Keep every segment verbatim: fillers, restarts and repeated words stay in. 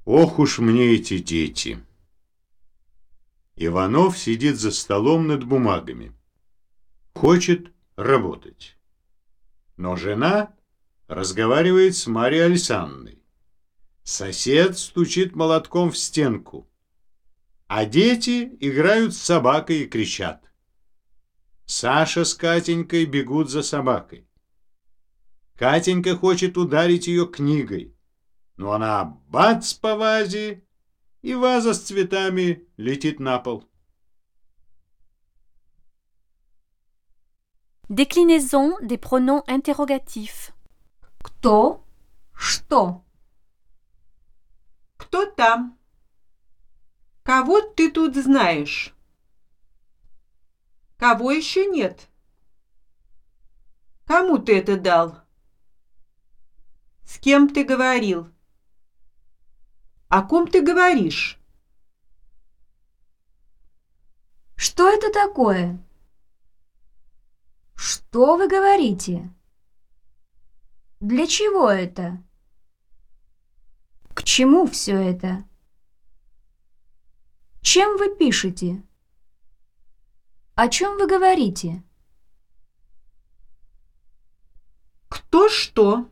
Ох уж мне эти дети. Иванов сидит за столом над бумагами. Хочет работать. Но жена разговаривает с Марьей Александровной. Сосед стучит молотком в стенку. А дети играют с собакой и кричат. Саша с Катенькой бегут за собакой. Катенька хочет ударить ее книгой. Но она бац по вазе, и ваза с цветами летит на пол. Déclinaison des pronoms interrogatifs. Кто? Что? Кто там? Кого ты тут знаешь? Кого еще нет? Кому ты это дал? С кем ты говорил? О ком ты говоришь? Что это такое? Что вы говорите? Для чего это? К чему все это? Чем вы пишете? О чем вы говорите? Кто что?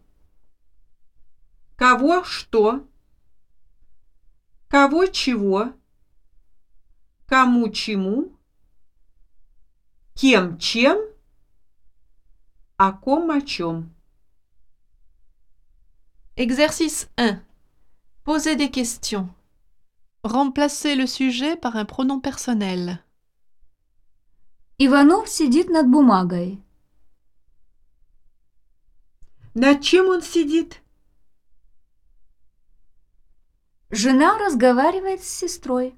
Кого что? Кого чего? Кому чему? Кем чем? О ком о чем? Exercice un. Posez des questions. Remplacez le sujet par un pronom personnel. Иванов сидит над бумагой. Над чем он сидит? Жена разговаривает с сестрой.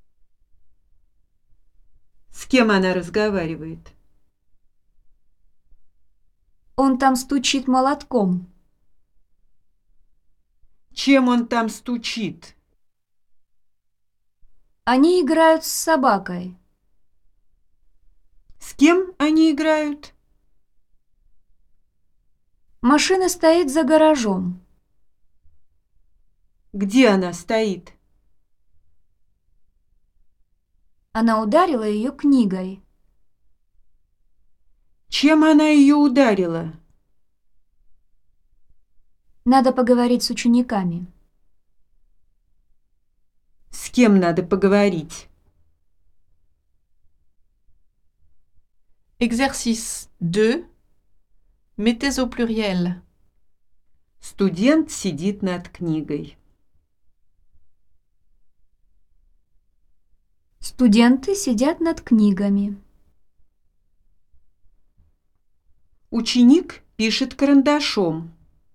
С кем она разговаривает? Он там стучит молотком. Чем он там стучит? Они играют с собакой. С кем они играют? Машина стоит за гаражом. Где она стоит? Она ударила ее книгой. Чем она ее ударила? Надо поговорить с учениками. С кем надо поговорить? Exercice deux. Mettez au pluriel. Студент сидит над книгой. Студенты сидят над книгами. Ученик пишет карандашом.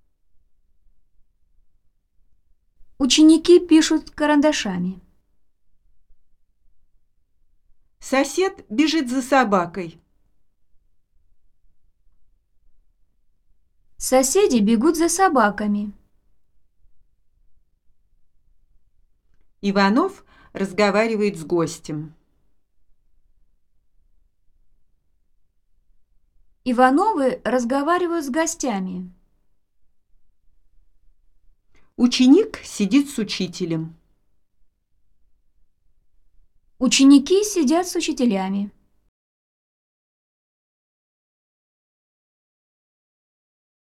Ученики пишут карандашами. Сосед бежит за собакой. Соседи бегут за собаками. Иванов разговаривает с гостем. Ивановы разговаривают с гостями. Ученик сидит с учителем. Ученики сидят с учителями.